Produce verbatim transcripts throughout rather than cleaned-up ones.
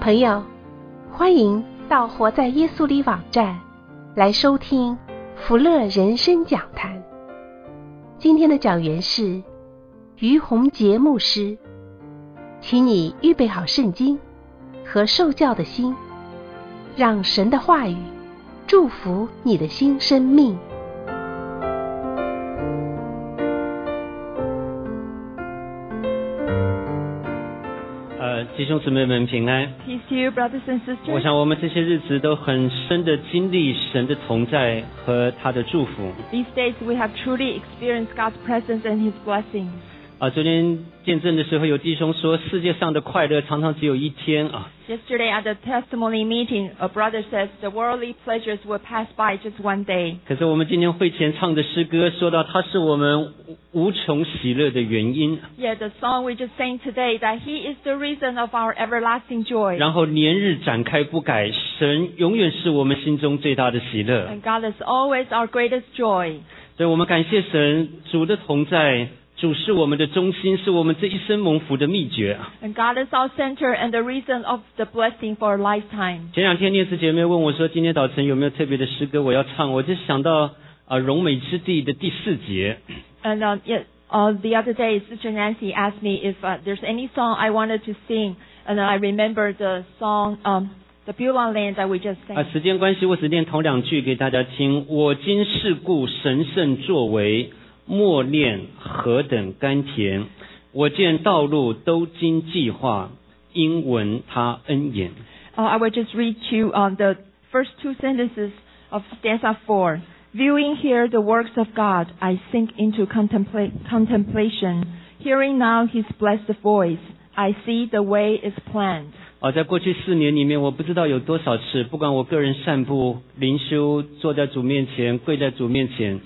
朋友，欢迎到活在耶稣里网站来收听福乐人生讲坛。今天的讲员是于洪杰牧师，请你预备好圣经和受教的心，让神的话语祝福你的新生命。 呃，弟兄姊妹们平安。 Peace to you, brothers and sisters. 我想我们这些日子都很深的经历神的同在和他的祝福。 These days we have truly experienced God's presence and His blessings. 啊，昨天见证的时候，有弟兄说，世界上的快乐常常只有一天啊。 Yesterday at the testimony meeting, a brother says the worldly pleasures will pass by just one day. 可是我们今天会前唱的诗歌说到，它是我们无穷喜乐的原因。 Yeah, the song we just sang today, that He is the reason of our everlasting joy. 然后年日展开不改，神永远是我们心中最大的喜乐。 And God is always our greatest joy. 所以我们感谢神，主的同在。主是我们的中心，是我们这一生蒙福的秘诀。 And God is our center and the reason of the blessing for a lifetime. 前两天念慈姐妹问我说，今天早晨有没有特别的诗歌我要唱？我就想到啊，荣美之地的第四节。 And uh, yeah, uh, the other day, Sister Nancy asked me if uh, there's any song I wanted to sing, and I remember the song, um, the Beulah Land that we just sang. 啊，时间关系，我只念头两句给大家听。我今世故神圣作为。默念何等甘甜，我见道路都经计划，因闻他恩言。 Uh, I will just read you on the first two sentences of stanza four. Viewing here the works of God, I sink into contempla- contemplation. Hearing now His blessed voice, I see the way is planned. 啊，在过去四年里面，我不知道有多少次，不管我个人散步、灵修、坐在主面前、跪在主面前。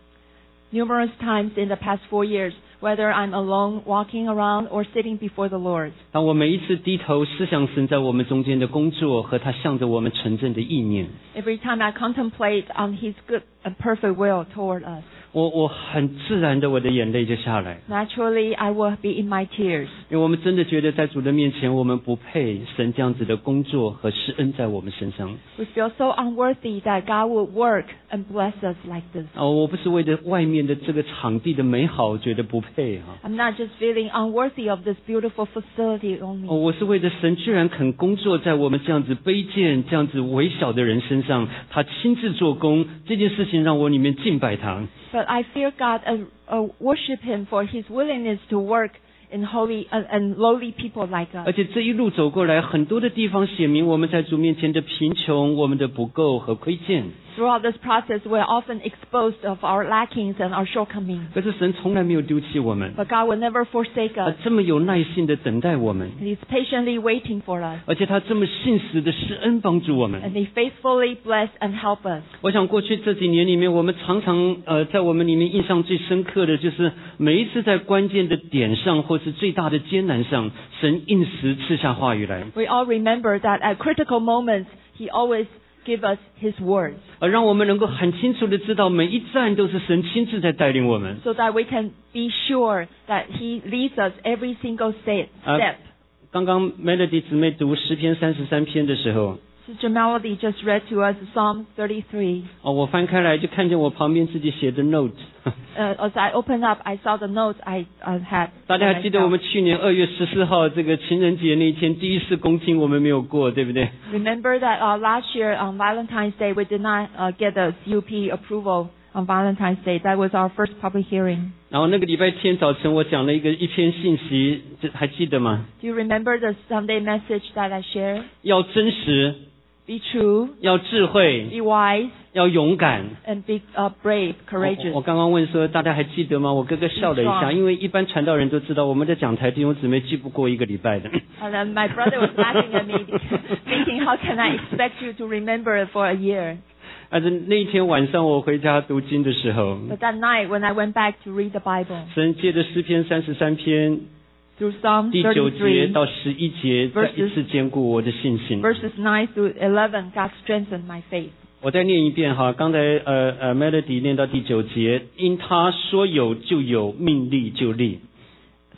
Numerous times in the past four years, whether I'm alone walking around or sitting before the Lord. 当我每一次低头思想神在我们中间的工作和他向着我们纯正的意念。 Every time I contemplate on His good and perfect will toward us. 我我很自然的我的眼泪就下来。 Naturally, I will be in my tears. 因为我们真的觉得在主的面前，我们不配神这样子的工作和施恩在我们身上。 We feel so unworthy that God would work and bless us like this. 哦，我不是为了外面的这个场地的美好觉得不配啊。 I'm not just feeling unworthy of this beautiful facility only. 哦，我是为了神居然肯工作在我们这样子卑贱、这样子微小的人身上，他亲自做工，这件事情让我里面敬拜他。 But I fear God and uh, worship Him for His willingness to work in holy uh, and lowly people like us. 而且这一路走过来，很多的地方写明我们在主面前的贫穷、我们的不够和亏欠。 Throughout this process, we're often exposed of our lackings and our shortcomings. 可是神从来没有丢弃我们， But God will never forsake 他 us. 这么有耐心的等待我们， And He's patiently waiting for us. 而且他这么信实的施恩帮助我们。 And He faithfully bless and help us. 我想过去这几年里面，我们常常呃，在我们里面印象最深刻的就是每一次在关键的点上或是最大的艰难上，神应时赐下话语来， We all remember that at critical moments, He always give us His words. 而让我们能够很清楚的知道每一站都是神亲自在带领我们。 So that we can be sure that He leads us every single step. 啊 step. 刚刚 Melody 姊妹读诗篇三十三篇的时候， Sister Melody just read to us Psalm thirty-three. 哦，我翻开来就看见我旁边自己写的 note。 Uh, as I opened up, I saw the notes I, I had. 大家还记得我们去年二月十四号这个情人节那一天第一次公听我们没有过，对不对？ Remember that uh, last year on Valentine's Day, we did not uh, get the C U P approval on Valentine's Day. That was our first public hearing. 然后那个礼拜天早晨我讲了一个一篇信息，这还记得吗？ Do you remember the Sunday message that I shared? 要真实， Be true, 要智慧， be wise, 要勇敢。 and be uh, brave, 我 courageous. 我刚刚问说大家还记得吗？我哥哥笑了一下，因为一般传道人都知道我们的讲台弟兄姊妹记不过一个礼拜的。 And then my brother was laughing at me, thinking, how can I expect you to remember it for a year? 但是那一天晚上我回家读经的时候， But that night when I went back to read the Bible, 神借着诗篇三十三篇 through Psalm 第九节 thirty-three, 到十一节，再一次坚固我的信心。 verses nine through eleven, God strengthened my faith. 我再念一遍哈，刚才呃呃 Melody 念到第九节，因他说有就有，命立就立。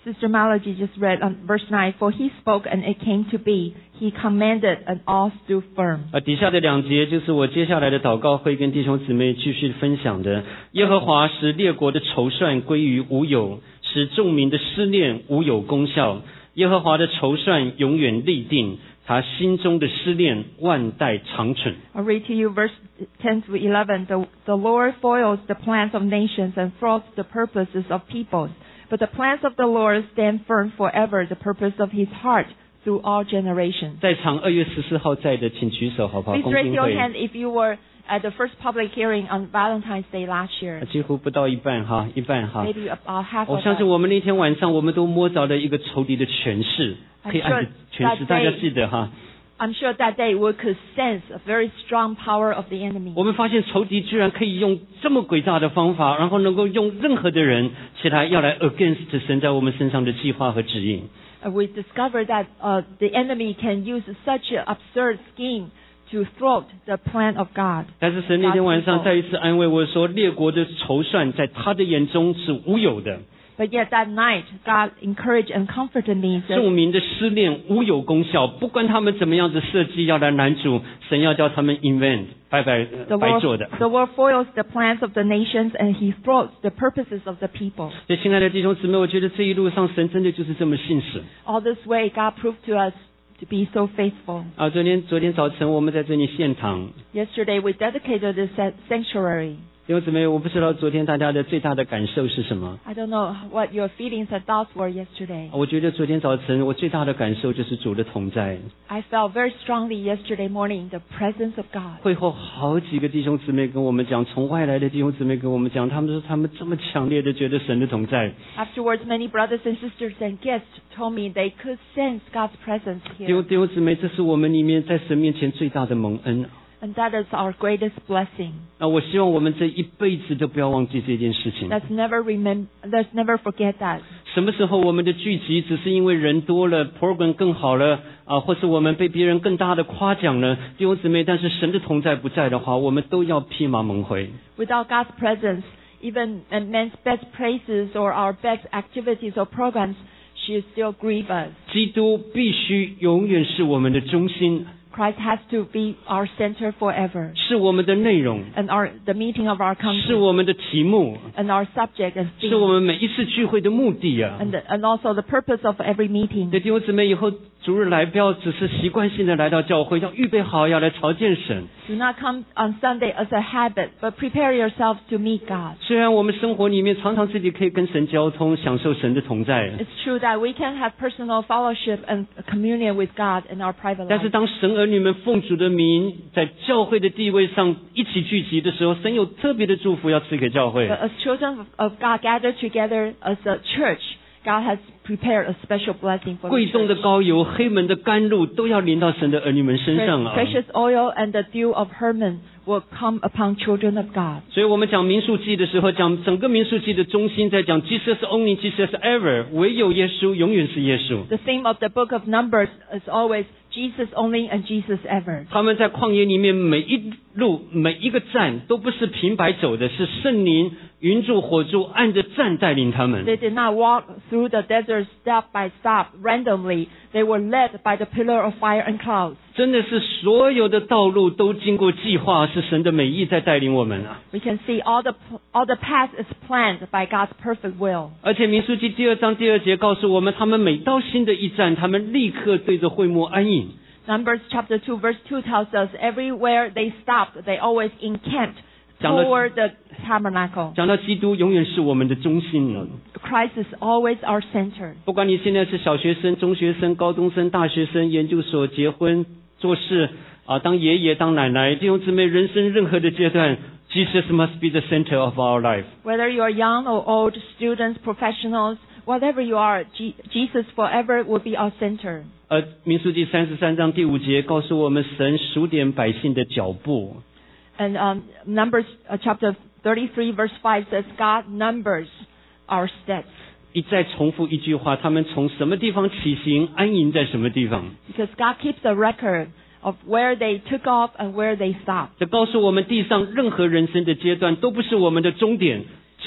Sister Malady just read on verse nine, for he spoke and it came to be. He commanded and all stood firm. 啊，底下的两节就是我接下来的祷告会跟弟兄姊妹继续分享的。耶和华使列国的筹算归于无有，使众民的思念无有功效。耶和华的筹算永远立定，他心中的思念万代长存。 I'll read to you verse ten to eleven. The, the Lord foils the plans of nations and thwarts the purposes of peoples. But the plans of the Lord stand firm forever, the purpose of his heart through all generations. 在场二月十四号在的，请举手好不好？ Please 公 raise 听 your 会 hand if you were at the first public hearing on Valentine's Day last year. 几乎不到一半哈，一半哈。 Maybe about half 我 of 相信 us. 我们那天晚上我们都摸着了一个仇敌的权势， I'm 黑暗的 sure 权势， that 大家 day- 记得哈。 I'm sure that day we could sense a very strong power of the enemy. 我们发现仇敌居然可以用这么诡诈的方法，然后能够用任何的人起来要来 against 神在我们身上的计划和指引。 And we discovered that uh, the enemy can use such an absurd scheme to thwart the plan of God. 但是神那天晚上再一次安慰我说，列国的筹算在他的眼中是无有的， But yet that night, God encouraged and comforted me. That 众民的思念无有功效，不管他们怎么样子设计要来拦阻，神要叫他们 invent 白白 the 白 Lord, 做的。 the Lord foils the plans of the nations and he thwarts the purposes of the people. 所以亲爱的弟兄姊妹，我觉得这一路上神真的就是这么信实 All this way, God proved to us to be so faithful. 啊！昨天昨天早晨我们在这里献堂， Yesterday, we dedicated this sa- sanctuary. 弟兄姊妹，我不知道昨天大家的最大的感受是什么。 I don't know what your feelings and thoughts were yesterday. 我觉得昨天早晨我最大的感受就是主的同在。 I felt very strongly yesterday morning the presence of God. 会后好几个弟兄姊妹跟我们讲，从外来的弟兄姊妹跟我们讲，他们说他们这么强烈的觉得神的同在。 Afterwards, many brothers and sisters and guests told me they could sense God's presence 弟兄 here. 弟兄姊妹，这是我们里面在神面前最大的蒙恩。 And that is our greatest blessing. 那我希望我们这一辈子都不要忘记这件事情。 Let's never remember, let's never forget that. 什么时候我们的聚集只是因为人多了 ，program 更好了啊，或是我们被别人更大的夸奖了，弟兄姊妹，但是神的同在不在的话，我们都要披麻蒙灰。 Without God's presence, even uh, man's best praises or our best activities or programs should still grieve us. 基督必须永远是我们的中心， Christ has to be our center forever. 是我们的内容， And our, the meeting of our 是 council 我们的题目， and our subject and 是我 theme 们每一次聚会的目的啊！ and, the, and also the purpose of every meeting. 对弟兄姊妹，以后主日来不要只是习惯性的来到教会，要预备好要来朝见神。 Do not come on Sunday as a habit, but prepare yourselves to meet God. 虽然我们生活里面常常自己可以跟神交通，享受神的同在， It's true that we can have personal fellowship and communion with God in our private 但是 life. 当神儿女们奉主的名在教会的地位上一起聚集的时候，神有特别的祝福要赐给教会。 But as children of- of God gathered together as a church, God has prepared a special blessing for 贵 the 重的 church. 膏油、黑门的甘露都要临到神的儿女们身上 Pre- 啊！ Precious oil and the dew of Hermon will come upon children of God. 所以我们讲民数记的时候，讲整个民数记的中心在讲 Jesus only, Jesus ever， 唯有耶稣，永远是耶稣。 The theme of the book of Numbers is always Jesus only and Jesus ever. 他们在旷野里面每一路每一个站都不是平白走的，是圣灵云柱火柱按着站带领他们。 They did not walk through the desert step by step randomly. They were led by the pillar of fire and clouds. 真的是所有的道路都经过计划，是神的美意在带领我们啊！ We can see all the all the path is planned by God's perfect will. 而且民数记第二章第二节告诉我们，他们每到新的一站，他们立刻对着会幕安营。 Numbers chapter two verse two tells us everywhere they stopped, they always encamped 讲到- toward the tabernacle. 讲到基督永远是我们的中心了。 Christ is always our center. 不管你现在是小学生、中学生、高中生、大学生、研究所、结婚、做事啊，当爷爷、当奶奶，弟兄姊妹，人生任何的阶段 ，Jesus must be the center of our life。 Whether you are young or old, students, professionals, whatever you are, Je- Jesus forever will be our center. 而民数记三十三章第五节告诉我们，神数点百姓的脚步。 And um, Numbers uh, chapter thirty-three verse five says God numbers our steps. 一再重复一句话，他们从什么地方起行，安营在什么地方。 Because God keeps a record of where they took off and where they stopped. 这告诉我们，地上任何人生的阶段都不是我们的终点，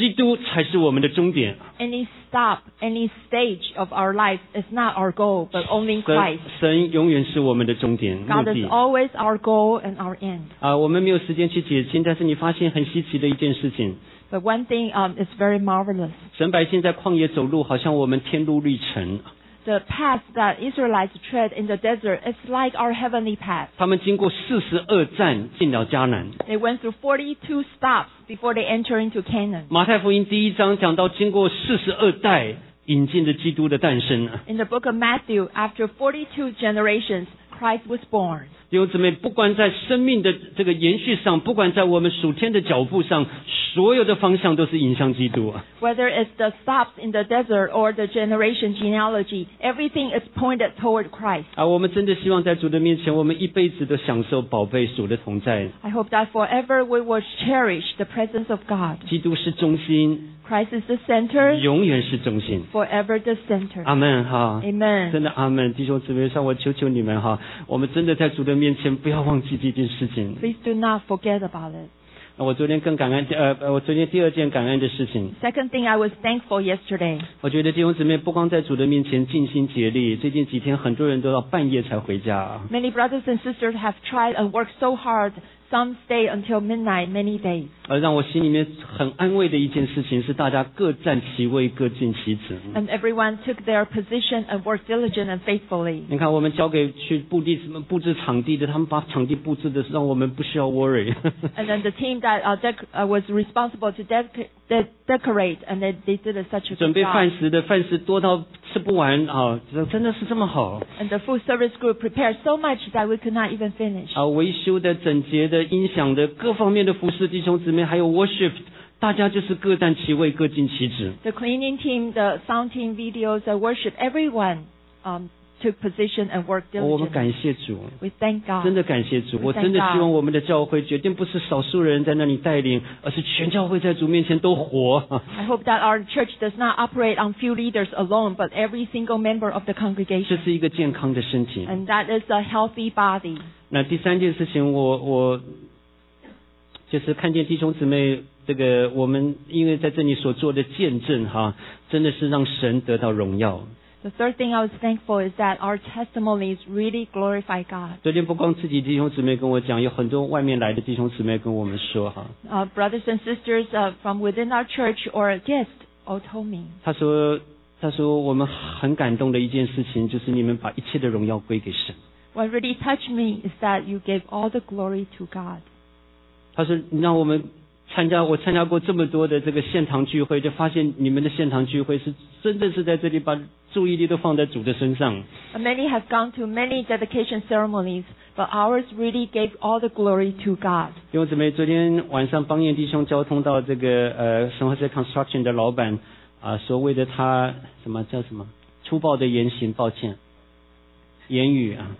基督才是我们的终点。 Any stop, any stage of our life is not our goal, but only 神 Christ. 神永远是我们的终点目 God is 的 always our goal and our end. 啊！我们没有时间去解经，但是你发现很稀奇的一件事情， But one thing um, is very marvelous. 神百姓在旷野走路，好像我们天路历程。 The path that Israelites tread in the desert is like our heavenly path. 他们经过四十二站进了迦南。 They went through forty-two stops before they enter into Canaan. 马太福音第一章讲到，经过四十二代引进的基督的诞生。 In the book of Matthew, after forty-two generations, Christ was born. 弟兄姊妹，不管在生命的这个延续上，不管在我们属天的脚步上，所有的方向都是引向基督。 Whether it's the stops in the desert or the generation genealogy, everything is pointed toward Christ. 啊，我们真的希望在主的面前，我们一辈子都享受宝贝主的同在。 I hope that forever we will cherish the presence of God. 基督是中心， Christ is the center, 永远是中心。 forever the center. 阿门哈。 Amen. 真的阿门，弟兄姊妹，让我求求你们哈，我们真的在主的面前不要忘记这件事情。 Please do not forget about it. 我昨天更感恩，呃，呃我昨天第二件感恩的事情， Second thing, I was thankful yesterday. 我觉得弟兄姊妹不光在主的面前尽心竭力，最近几天很多人都到半夜才回家。 Many brothers and sisters have tried and worked so hard. Some stay until midnight many days. 而让我心里面很安慰的一件事情是，大家各占其位，各尽其职。 And everyone took their position and worked diligent and faithfully. 你看，我们交给去布地布置场地的，他们把场地布置的让我们不需要 worry。 And then the team that uh, dec- uh, was responsible to dec- de- decorate, and they, they did a, such a 准 good 备饭 job. 食的饭食多到吃不完啊，真的是这么好 And the food service group prepared so much that we could not even finish. 啊！维修的、整洁的、音响的各方面的服侍，弟兄姊妹，还有 worship， 大家就是各占其位，各尽其职。 The cleaning team, the sound team, videos, the worship, everyone um, took position and worked 我们 diligently. 感谢主。 We thank 真 God. 的感谢主， We 我 thank 真的 God. 希望我们的教会决定不是少数人在那里带领，而是全教会在主面前都活。 I hope that our church does not operate on few leaders alone, but every single member of the 这 congregation. 是一个健康的身体。 And that is a healthy body. 那第三件事情我，我就是看见弟兄姊妹，这个我们因为在这里所做的见证哈，真的是让神得到荣耀。 The third thing I was thankful is that our testimonies really glorify God. 昨天不光自己弟兄姊妹跟我讲，有很多外面来的弟兄姊妹跟我们说哈， Uh, brothers and sisters uh, from within our church or guests all told me. 他说他说我们很感动的一件事情，就是你们把一切的荣耀归给神。 What really touched me is that you gave all the glory to God. 他说你让我们参加，我参加过这么多的这个献堂聚会，就发现你们的献堂聚会是真的是在这里把注意力都放在主的身上。 And many have gone to many dedication ceremonies, but ours really gave all the glory to God. 弟兄姊妹，昨天晚上邦彦弟兄交通到这个呃神和这 construction 的老板啊，所谓的他什么叫什么粗暴的言行，抱歉，言语啊。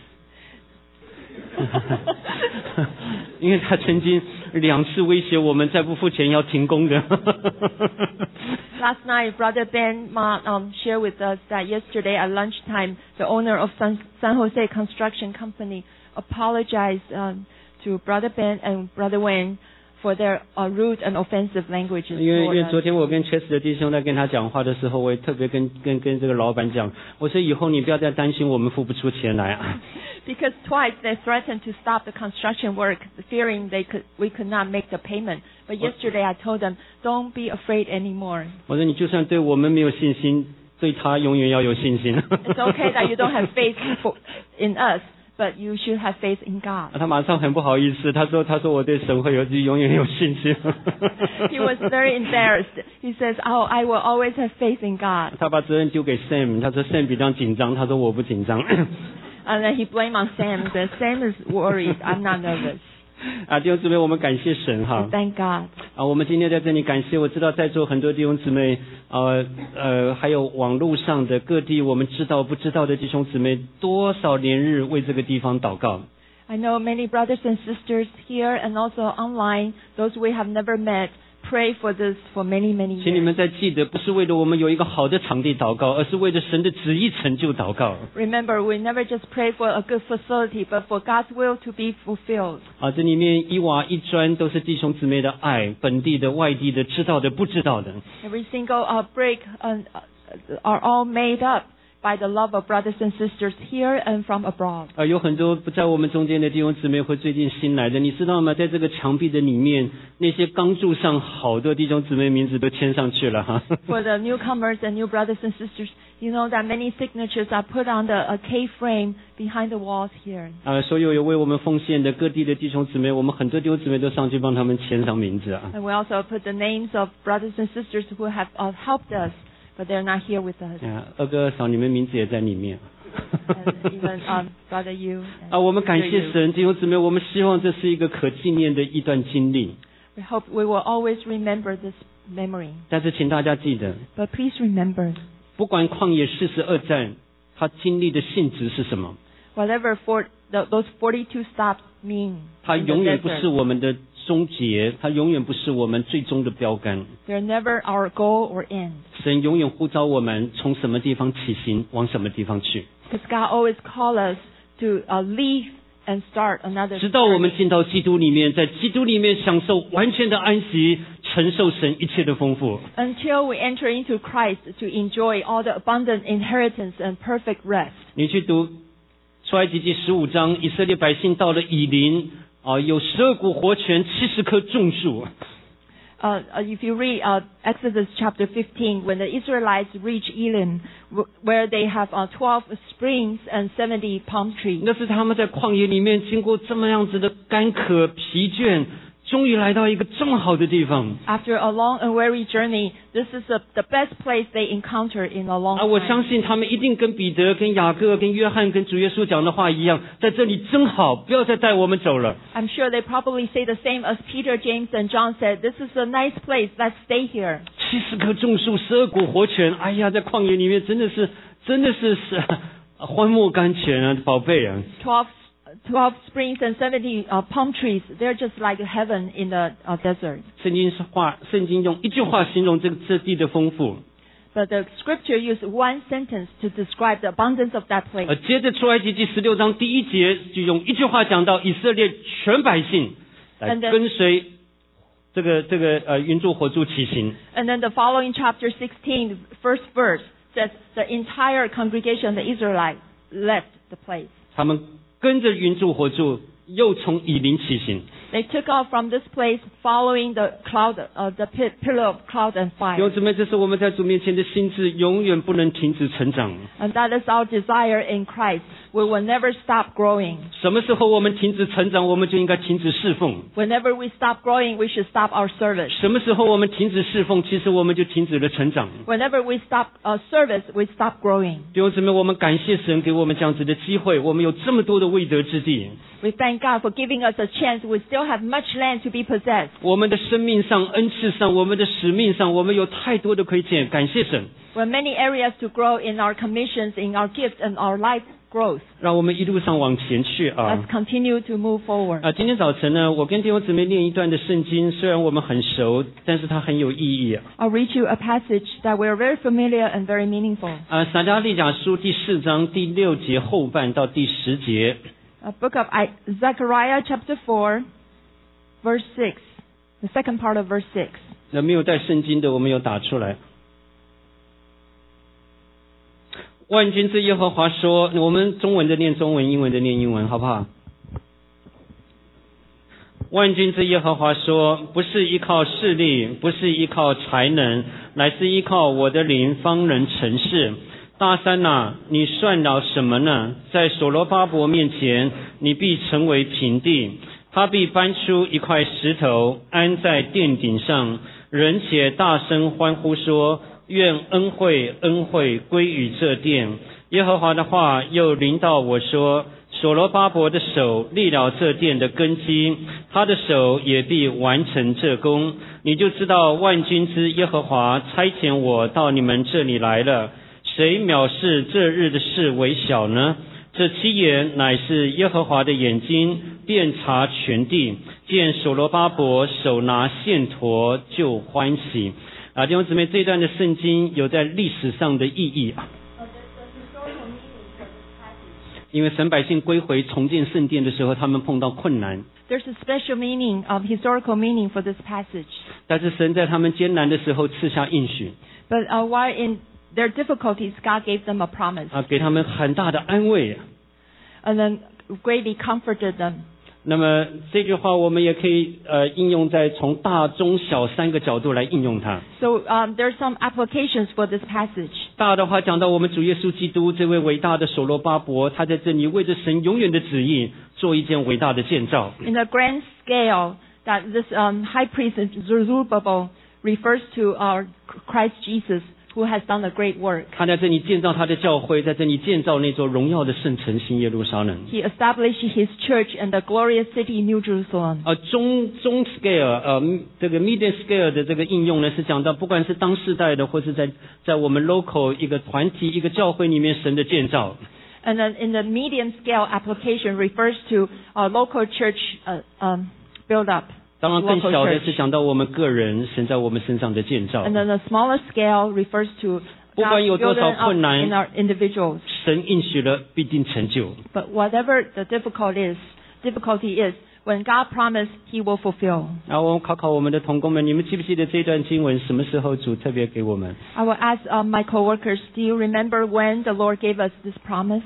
因为他曾经两次威胁我们再不付钱要停工的。 Last night, Brother Ben Ma um, shared with us that yesterday at lunchtime, the owner of San, San Jose Construction Company apologized um, to Brother Ben and Brother Wayne for their uh, rude and offensive languages. 因为因 toward 为 us. 昨天我跟 Chess 的弟兄在跟他讲话的时候，我也特别跟跟跟这个老板讲，我说以后你不要再担心我们付不出钱来啊。 Because twice they threatened to stop the construction work, fearing they could we could not make the payment. But yesterday I told them, don't be afraid anymore. 我说你就算对我们没有信心，对他永远要有信心。 It's okay that you don't have faith for, in us, but you should have faith in God. 他马上很不好意思，他说他说我对神会有永远有信心。 He was very embarrassed. He says, oh, I will always have faith in God. 他把责任丢给 Sam， 他说 Sam 比较紧张，他说我不紧张。 And then he blamed on Sam. He said, Sam is worried. I'm not nervous. 啊，弟兄姊妹，我们感谢神哈。 Thank God. 啊，我们今天在这里感谢，我知道在座很多弟兄姊妹，呃呃，还有网络上的各地我们知道不知道的弟兄姊妹，多少连日为这个地方祷告。 I know many brothers and sisters here and also online, those we have never met, pray for this for many, many 请你 years. 们再记得，不是为了我们有一个好的场地祷告，而是为了神的旨意成就祷告。 Remember, we never just pray for a good facility, but for God's will to be fulfilled. 啊，这里面一瓦一砖都是弟兄姊妹的爱，本地的、外地的、知道的、不知道的。 Every single uh, brick uh, uh, are all made up by the love of brothers and sisters here and from abroad. 啊，有很多不在我们中间的弟兄姊妹会最近新来的，你知道吗？在这个墙壁的里面，那些刚住上好多弟兄姊妹名字都签上去了哈。 For the newcomers and new brothers and sisters, you know that many signatures are put on the uh, K-frame behind the walls here. 啊，所有有为我们奉献的各地的弟兄姊妹，我们很多弟兄姊妹都上去帮他们签上名字啊。 And we also put the names of brothers and sisters who have uh, helped us, but they're not here with us. 啊，二哥二嫂，你们名字也在里面。 And even um, Brother Yu. and 啊，我们感 Sister 谢 Yu. 神，弟兄姊妹，我们希望这是一个可纪念的一段经历。 We hope we will always remember this memory. 但是请大家记得， But please remember, 不管旷野四十二战，它经历的性质是什么， whatever for the, those forty-two stops mean, 它 in the 永远不 desert, 是我们的终结，它永远不是我们最终的标杆。 they're never our goal or end. 神永远呼召我们从什么地方起行，往什么地方去， Because God always calls us to uh, leave and start another 直到我们 journey 进到基督里面，在基督里面享受完全的安息，承受神一切的丰富。 until we enter into Christ to enjoy all the abundant inheritance and perfect rest. 你去读出埃及记十五章，以色列百姓到了以琳啊，有十二股活泉，七十棵种树。 Uh, uh, if you read uh, Exodus chapter fifteen, when the Israelites reach Elim, w- where they have uh, twelve springs and seventy palm trees, 那是他们在旷野里面经过这么样子的干渴疲倦，终于来到一个这么好的地方。 after a long and weary journey, this is the, the best place they encounter in a long 啊，我相 time. 信他们一定跟彼得、跟雅各、跟约翰、跟主耶稣讲的话一样，在这里真好，不要再带我们走了。 I'm sure they probably say the same as Peter, James, and John said, this is a nice place, let's stay here. 七十棵种树，十二股活泉，哎呀，在旷野里面真的是，真的是是欢莫甘泉啊，宝贝啊！ twelve, twelve springs and seventy uh, palm trees, they're just like heaven in the uh, desert. 圣经是话，圣经用一句话形容这个这地的丰富。 But the scripture used one sentence to describe the abundance of that place. 呃，接着出埃及记十六章第一节就用一句话讲到以色列全百姓来 And then- 跟随这个这个呃云柱火柱起行。 And then the following chapter sixteen, first verse, says the entire congregation, the Israelites, left the place. 他们跟着云柱火柱，又从以琳起行。 They took off from this place following the cloud, uh, the pi- pillar of cloud and 弟兄 fire. 姊妹，这是我们在主面前的心智，永远不能停止成长。 And that is our desire in Christ. We will never stop growing. 什么时候我们停止成长，我们就应该停止侍奉。 Whenever we stop growing, we should stop our service. 什么时候我们停止侍奉，其实我们就停止了成长。 Whenever we stop uh, service, we stop growing. 弟兄姊妹，我们感谢神给我们这样子的机会，我们有这么多的未得之地。 We thank God for giving us a chance. We still have much land to be possessed. 我们的生命上、恩赐上、我们的使命上，我们有太多的亏欠，感谢神。 We have many areas to grow in our commissions, in our gifts, and our life growth. 让我们一路上往前去啊！ Let's continue to move forward. 啊，今天早晨呢，我跟弟兄姊妹念一段的圣经，虽然我们很熟，但是它很有意义。 I'll read you a passage that we're very familiar and very meaningful. 啊，撒迦利亚书第四章第六节后半到第十节。 A book of I- Zechariah chapter four, verse six. The second part of verse six. 那没有带圣经的，我们有打出来。万军之耶和华说，我们中文的念中文，英文的念英文，好不好？万军之耶和华说，不是依靠势力，不是依靠才能，乃是依靠我的灵方能成事。大山哪，你算了什么呢？在所罗巴伯面前，你必成为平地。他必搬出一块石头，安在殿顶上，人且大声欢呼说：愿恩惠恩惠归于这殿。耶和华的话又临到我说：所罗巴伯的手立了这殿的根基，他的手也必完成这工。你就知道万军之耶和华差遣我到你们这里来了。谁藐视这日的事为小呢？这七眼乃是耶和华的眼睛，遍察全地。 见所罗巴伯手拿线砣就欢喜。啊，弟兄姊妹，这一段的圣经有在历史上的意义啊。因为神百姓归回重建圣殿的时候，他们碰到困难。 There's a special meaning of historical meaning for this passage. 但是神在他们艰难的时候赐下应许。 But uh, while in their difficulties, God gave them a promise. 啊，给他们很大的安慰。 And then greatly comforted them. 那么这句话我们也可以呃应用在从大中小三个角度来应用它。 So um, there are some applications for this passage. 大的话讲到我们主耶稣基督这位伟大的所罗巴伯，他在这里为着神永远的旨意做一件伟大的建造。 In the grand scale, that this um, high priest Zerubbabel refers to our Christ Jesus, who has done a great work. 他在这里建造他的教会，在这里建造那座荣耀的圣城新耶路撒冷。 He established his church in the glorious city New Jerusalem. 呃，中中 scale 呃这个 medium scale 的这个应用呢，是讲到不管是当世代的，或是在在我们 local 一个团体一个教会里面神的建造。 And then in the medium scale application refers to a local church uh, um, build up. 当然更小的是讲到我们个人神在我们身上的建造。 And then the smaller scale refers to 不管有多少困难， in our individuals. 神应许了必定成就。 But whatever the difficulty is, difficulty is, when God promised, He will fulfill. 然后我们考考我们的同工们，你们记不记得这段经文什么时候主特别给我们？ I will ask uh, my coworkers, do you remember when the Lord gave us this promise?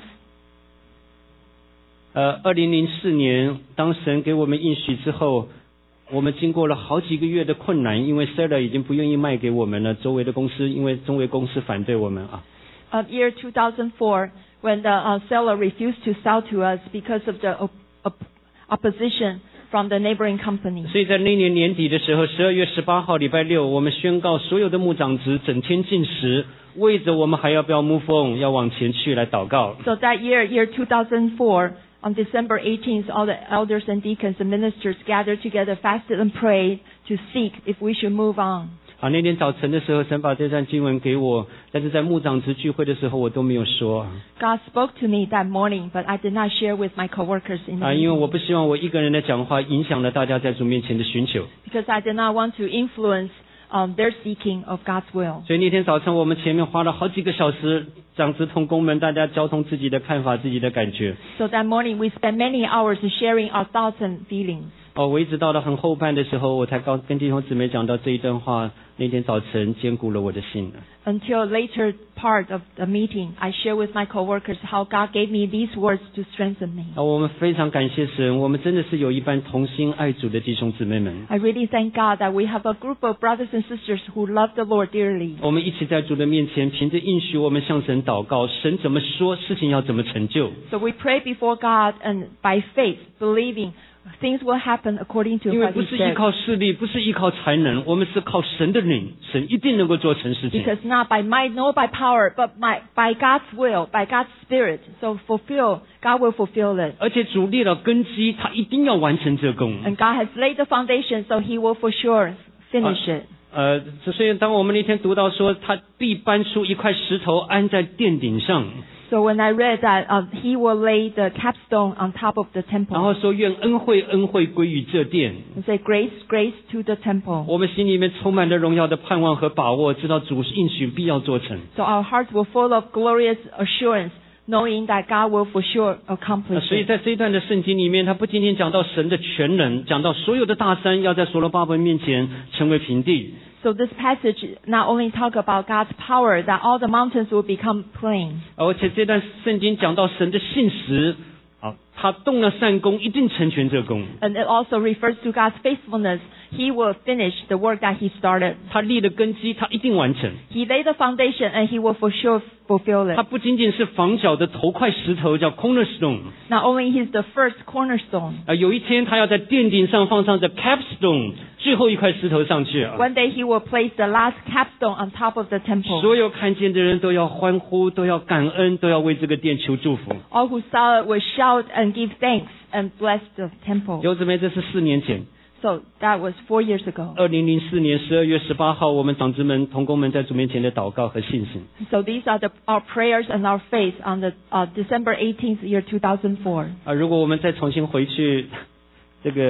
呃，二零零四年，当神给我们应许之后，我们经过了好几个月的困难，因为 Seller 已经不愿意卖给我们了，周围的公司因为周围公司反对我们啊。 Of year two thousand four, when the uh, seller refused to sell to us because of the op- op- opposition from the neighboring company. 所以在那年年底的时候，十二月十八号礼拜六，我们宣告所有的牧长职整天禁食，为着我们还要不要 move on， 要往前去来祷告。 So that year, year two thousand four, on December eighteenth, all the elders and deacons and ministers gathered together, fasted and prayed to seek if we should move on. 啊，那天早晨的时候，神把这段经文给我，但是在牧长职聚会的时候，我都没有说。 God spoke to me that morning, but I did not share with my coworkers in the 啊，因为 meeting. 我不希望我一个人的讲话影响了大家在主面前的寻求。 Because I did not want to influence um, their seeking of God's will. 所以那天早晨我们前面花了好几个小时，长职同工们大家交通自己的看法、自己的感觉。 So that morning we spent many hours sharing our thoughts and feelings. 哦，我一直到了很后半的时候，我才刚跟弟兄姊妹讲到这一段话。那天早晨坚固了我的心。 Until later part of the meeting, I share with my coworkers how God gave me these words to strengthen me. 啊，我们非常感谢神，我们真的是有一班同心爱主的弟兄姊妹们。 I really thank God that we have a group of brothers and sisters who love the Lord dearly. 我们一起在主的面前，凭着应许，我们向神祷告，神怎么说，事情要怎么成就。 So we pray before God and by faith, believing things will happen according to 因为 what 不 He 是依 said. 靠势力，不是依靠才能，我们是靠神的灵，神一定能够做成事情。 Because not by might nor by power, but by, by God's will, by God's Spirit. So fulfill, God will fulfill it. 而且主立了根基，他一定要完成这功。 And God has laid the foundation, so He will for sure finish it. 呃，所以当我们那天读到说，他必搬出一块石头安在殿顶上。 So when I read that, uh, He will lay the capstone on top of the 然后 temple. 说愿恩惠恩惠归于这殿。 And say grace, grace to the temple. 我们心里面充满了荣耀的盼望和把握，知道主应许必要做成。 So our hearts were full of glorious assurance, knowing that God will for sure 呃 accomplish 所以 it. 在这一段的圣经里面，他不仅仅讲到神的全能，讲到所有的大山要在所罗巴伯面前成为平地。 So this passage not only talk about God's power, that all the mountains will become plain. 而且这段圣经讲到神的信实，啊，他动了善功，一定成全这功。 And it also refers to God's faithfulness. He will finish the work that He started. 他立了根基，他一定完成。 He laid the foundation and He will for sure fulfill 他 it. 不仅仅是房角的头块石头，叫 cornerstone。 Not only He's the first cornerstone. 啊，有一天他要在殿顶上放上的 capstone， 最后一块石头上去啊。 One day He will place the last capstone on top of the temple. 所有看见的人都要欢呼，都要感恩，都要为这个殿求祝福。 All who saw it will shout and give thanks and bless the temple. 有姊妹，这是四年前， So that was four years ago. 二零零四年十二月十八号，我们长子们、同工们在主面前的祷告和信心。 So these are the, our prayers and our faith on the uh, December eighteenth, year two thousand four. 啊，如果我们再重新回去，这个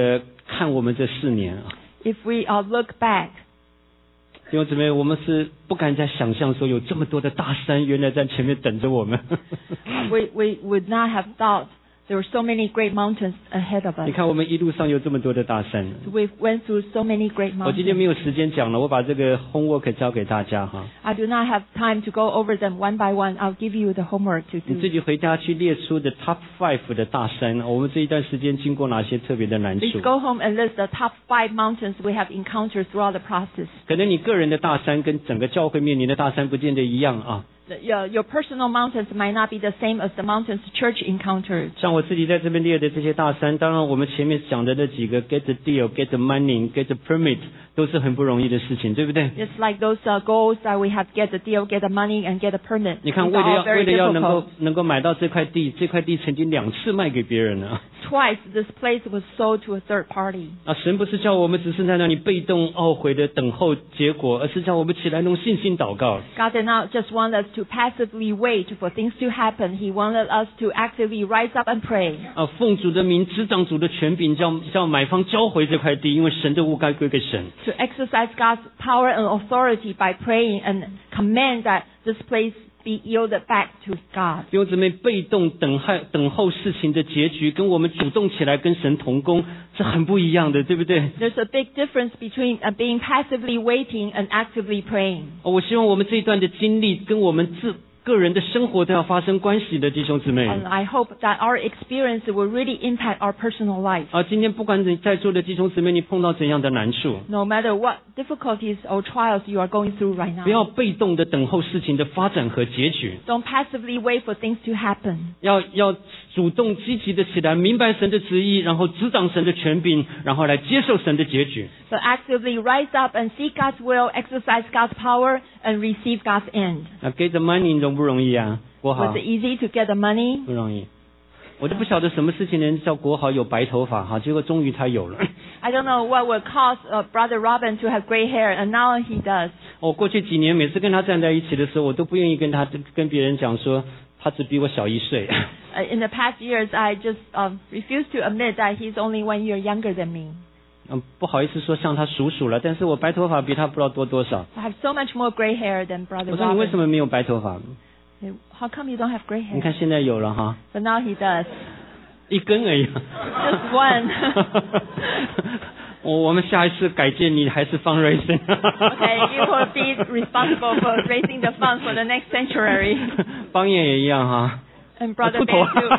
看我们这四年啊， If we uh, look back, 弟兄姊妹，我们是不敢再想象说有这么多的大山原来在前面等着我们。 we, we would not have thought there were so many great mountains ahead of us. 你看我们一路上有这么多的大山。 We went through so many great 我今天 mountains. 没有时间讲了，我把这个 homework 交给大家哈。 I do not have time to go over them one by one. I'll give you the homework to 你自 do. 己回家去列出的 top five 的大山，我们这一段时间经过哪些特别的难 Please 处？ go home and list the top five mountains we have encountered throughout the process. 可能你个人的大山跟整个教会面临的大山不见得一样啊。 The- Your, your personal mountains might not be the same as the mountains the church encountered. 像我自己在这边列的这些大山，当然我们前面讲的那几个 get a deal, get a money, get a permit 都是很不容易的事情，对不对？ It's like those uh, goals that we have: get the deal, get the money, and get a permit. 你看， These 为 are 了 all 要 very 为了要能够 difficult. 能够买到这块地，这块地曾经两次卖给别人了。 Twice this place was sold to a third party. 啊，神不是叫我们只是在那里被动懊悔的等候结果，而是叫我们起来用信心祷告。 God did not just want us to passively wait for things to happen. He wanted us to actively rise up and pray. 啊，奉主的名执掌主的权柄，叫叫买方交回这块地，因为神的物该归给神。 To exercise God's power and authority by praying and command that this place be yielded back to God. 弟兄姊妹，被动等候等候事情的结局，跟我们主动起来跟神同工是很不一样的，对不对？ There's a big difference between uh, being passively waiting and actively praying. 哦，我希望我们这一段的经历跟我们自个人的生活都要发生关系的，弟兄姊妹。 And I hope that our experience will really impact our personal life. 啊，今天不管你在座的弟兄姊妹，你碰到怎样的难处， No matter what difficulties or trials you are going through right 不要 now. 被动的等候事情的发展和结局， Don't passively wait for things to happen. 要要主动积极的起来，明白神的旨意，然后执掌神的权柄，然后来接受神的结局。 But actively rise up and seek God's will, exercise God's power, and receive God's end. 那 get the money 容不容易啊？国豪 Was it easy to get the money? 不容易。我就不晓得什么事情能叫国豪有白头发哈，结果终于他有了。 I don't know what would cause uh, Brother Robin to have gray hair, and now he does. 我过去几年每次跟他站在一起的时候，我都不愿意跟他跟别人讲说他只比我小一岁。 Uh, in the past years, I just um, refuse to admit that he's only one year younger than me. 嗯，不好意思说像他叔叔了，但是我白头发比他不知道多多少。 I have so much more gray hair than Brother 我说你为什 Robin. 么没有白头发？ How come you don't have gray 你 hair? 看现在有了哈， But now he does. 一根而已。 Just one. 我我们下一次改建你还是方瑞生。 Okay, you will be responsible for raising the funds for the next sanctuary. 方言也一样哈。 And Brother 秃头 Ben too.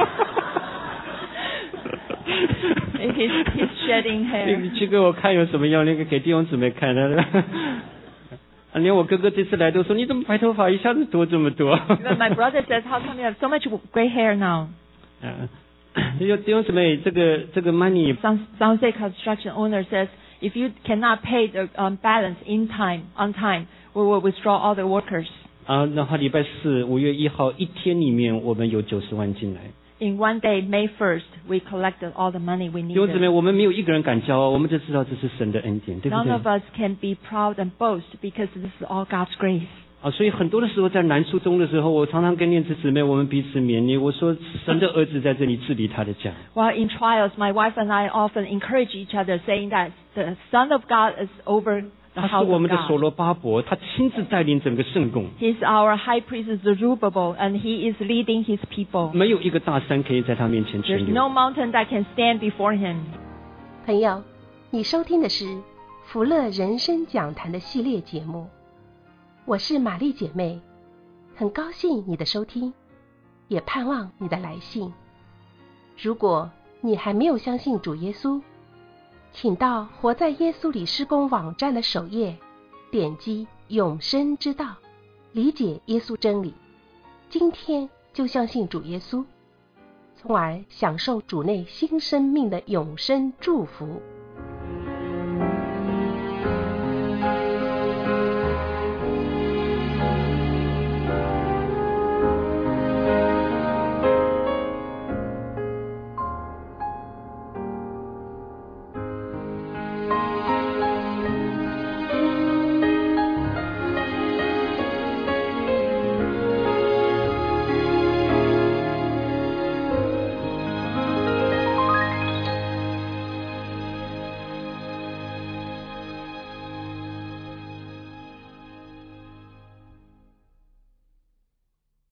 he's, he's shedding 你 hair. 去给我看有什么用？那个给弟兄姊妹看的。啊，连我哥哥这次来都说你怎么白头发一下子多这么多？ But my brother says, how come you have so much gray hair now? 嗯，弟兄弟兄姊妹，这个这个 money San San Jose construction owner says, if you cannot pay the um, balance in time, on time, we will withdraw all the workers. 啊，然后礼拜四五月一号一天里面，我们有九十万进来。 In one day, May first, we collected all the money we 弟兄姊妹， needed. 我们没有一个人敢骄傲，我们就知道这是神的恩典，对不 None 对？ of us can be proud and boast because this is all God's grace. 啊，所以很多的时候在难处中的时候，我常常跟念子姊妹我们彼此勉励，我说神的儿子在这里治理他的家。 While in trials, my wife and I often encourage each other, saying that the Son of God is over the 他是 house 我 of 们的所 God. 罗巴伯，他亲自带领整个圣共， He's our high priest Zerubbabel, and he is leading his people. 没有一个大山可以在他面前 There's 停 no 留。 mountain that can stand before him. 朋友，你收听的是福乐人生讲坛的系列节目，我是玛丽姐妹，很高兴你的收听，也盼望你的来信。如果你还没有相信主耶稣，请到活在耶稣里施工网站的首页，点击永生之道，理解耶稣真理，今天就相信主耶稣，从而享受主内新生命的永生祝福。